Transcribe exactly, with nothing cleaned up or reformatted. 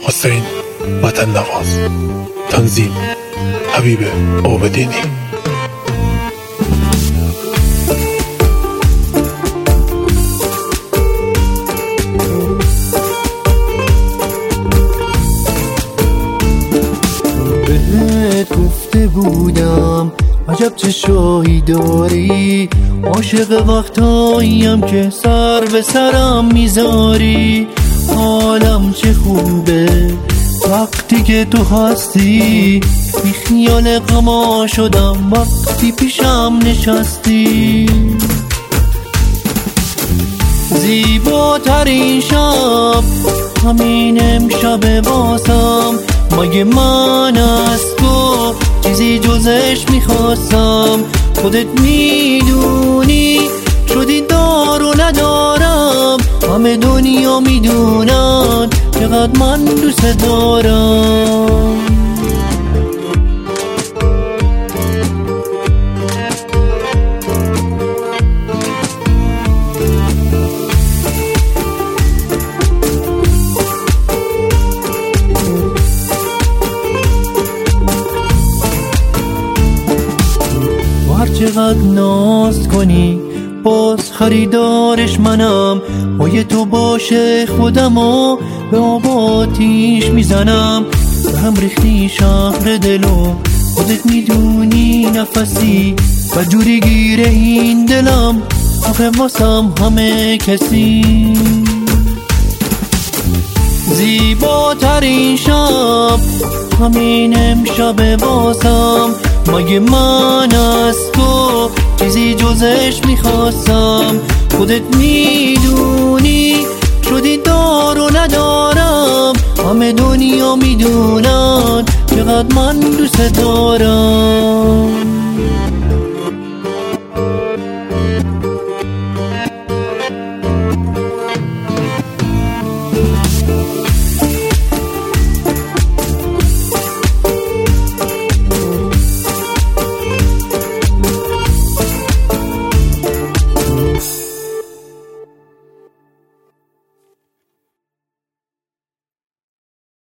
حسین وطن نواز. تنظیم حبیب عابدینی. بهت گفته بودم عجب چه شاهی داری، عاشق وقتاییم که سر به سرم میذاری. حالم چه خوبه وقتی که تو هستی، بی خیال غما شدم وقتی پیشم نشستی. زیباترین شب همین امشب واسم، مگه من از تو چیزی جزش میخواستم؟ خودت میدونی شدی دار و ندارم، همه دنیا میدونن چقدر من دوست دارم. هر چقدر ناز کنی باز خریدارش منم، پای تو باشه خودم و به آب آتیش میزنم. به هم ریختی شهر دلو، خودت میدونی نفسی و جوری گیره این دلم، آخه واسم همه کسی. زیباترین شب همین امشب واسم، مگه من از تو چیزی جزش میخواستم؟ خودت میدونی شدی دار و ندارم، همه دنیا میدونن چقدر من دوست دارم.